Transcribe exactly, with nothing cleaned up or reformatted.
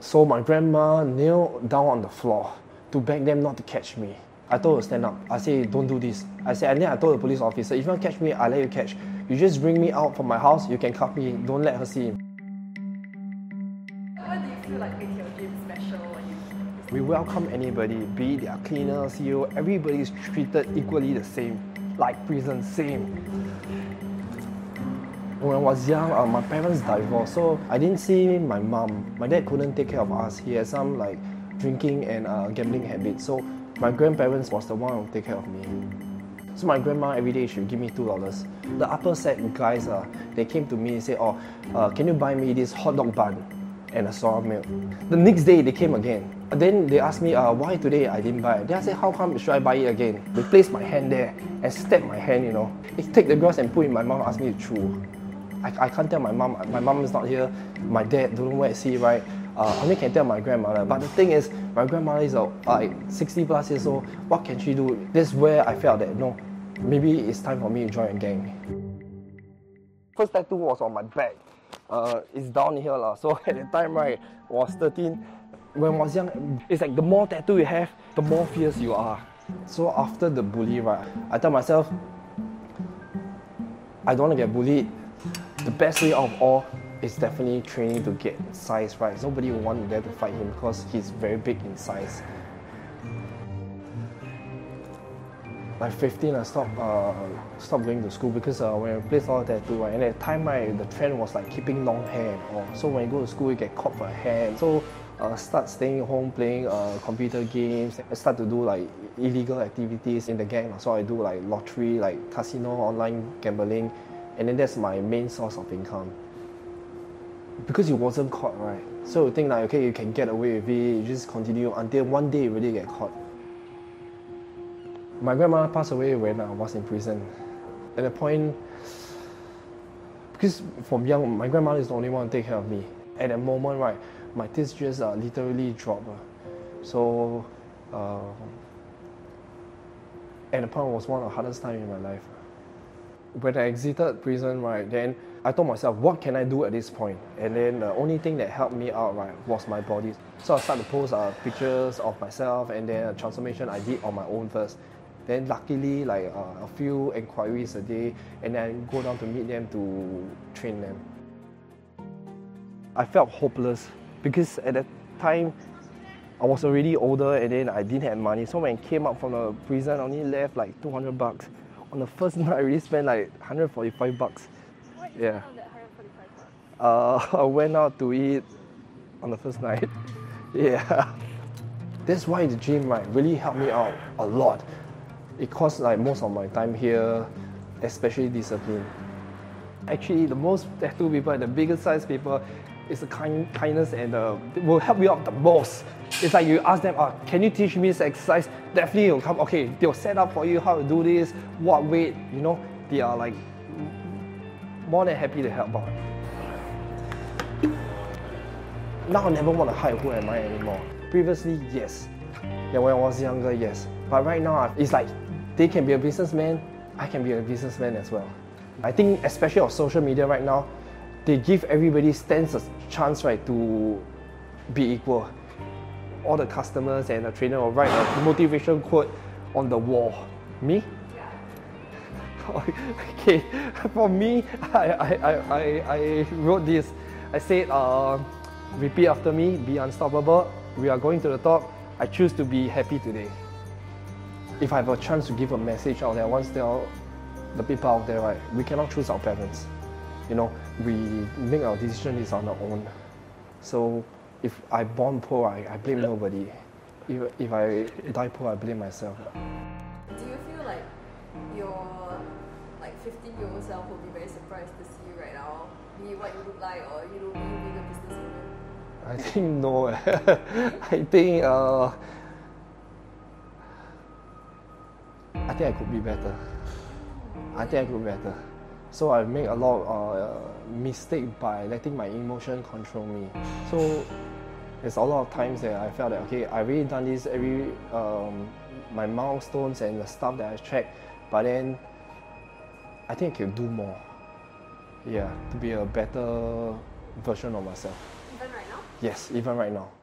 So my grandma knelt down on the floor to beg them not to catch me. I told her to stand up. I said, don't do this. I said, and then I told the police officer, if you want to catch me, I'll let you catch. You just bring me out from my house, you can cuff me, don't let her see him. What do you feel like makes your gym special when you... We welcome anybody, be it their cleaner, C E O, everybody is treated equally the same. Like prison, same. When I was young, uh, my parents divorced, so I didn't see my mom. My dad couldn't take care of us. He had some like drinking and uh, gambling habits. So my grandparents was the one who take care of me. So my grandma every day she would give me two dollars. The upper set guys, uh, they came to me and said, "Oh, uh, can you buy me this hot dog bun and a soya milk?" The next day they came again. And then they asked me, uh, "Why today I didn't buy it?" Then I said, "How come should I buy it again?" They placed my hand there and stepped my hand, you know. They take the grass and put it in my mouth, ask me to chew. I, I can't tell my mom. My mom is not here. My dad don't know where is he, right? Uh, only can tell my grandmother. But the thing is, my grandmother is uh, like sixty plus years old. What can she do? This is where I felt that no, maybe it's time for me to join a gang. First tattoo was on my back. Uh, it's down here lah. So at the time, right, I was thirteen. When I was young, it's like the more tattoo you have, the more fierce you are. So after the bully, right, I tell myself, I don't want to get bullied. The best way of all is definitely training to get size right. Nobody will want to dare to fight him because he's very big in size. Like fifteen, I stopped uh, stopped going to school because uh, when I played all tattoo, right, and at the time, right, the trend was like keeping long hair and all. So when you go to school, you get caught for hair. So uh, start staying home playing uh, computer games. I start to do like illegal activities in the gang. So I do like lottery, like casino, online gambling. And then that's my main source of income. Because you wasn't caught, right? So you think like, okay, you can get away with it, you just continue until one day you really get caught. My grandma passed away when I was in prison. At that point, because from young, my grandmother is the only one to take care of me. At that moment, right, my teeth just uh, literally dropped. So, uh, at the point, it was one of the hardest times in my life. When I exited prison, right, then I told myself, what can I do at this point? And then the only thing that helped me out, right, was my body. So I started to post uh, pictures of myself and then a transformation I did on my own first. Then luckily, like uh, a few inquiries a day, and then go down to meet them to train them. I felt hopeless because at that time, I was already older and then I didn't have money. So when I came out from the prison, I only left like two hundred bucks. On the first night, I already spent like one hundred forty-five bucks. What yeah. on that one hundred forty-five bucks? Uh, I went out to eat on the first night. Yeah. That's why the gym, right, really helped me out a lot. It cost like most of my time here, especially discipline. Actually, the most tattoo people and the biggest size people is the kind, kindness and uh, will help you out the most. It's like you ask them, uh, can you teach me this exercise? Definitely will come, okay, they'll set up for you how to do this, what weight, you know. They are like more than happy to help out. Now I never want to hide who am I anymore. Previously, yes. Yeah, when I was younger, yes. But right now, it's like they can be a businessman, I can be a businessman as well. I think especially on social media right now, they give everybody stands a chance, right, to be equal. All the customers and the trainer will write a motivation quote on the wall. Me? Okay, for me, I, I, I, I wrote this. I said, uh, repeat after me, be unstoppable. We are going to the top. I choose to be happy today. If I have a chance to give a message out there, once there are the people out there, right, we cannot choose our parents. You know, we make our decisions on our own. So if I born poor, I, I blame nobody. If, if I die poor, I blame myself. Do you feel like your like fifteen-year-old self will be very surprised to see you right now? Be what you look like, or you know, be being a businesswoman? I think no. I think uh, I think I could be better. I think I could be better. So I make a lot of uh, mistake by letting my emotion control me. So there's a lot of times that I felt that okay, I really done this every um, my milestones and the stuff that I checked, but then I think I can do more. Yeah, to be a better version of myself. Even right now? Yes, even right now.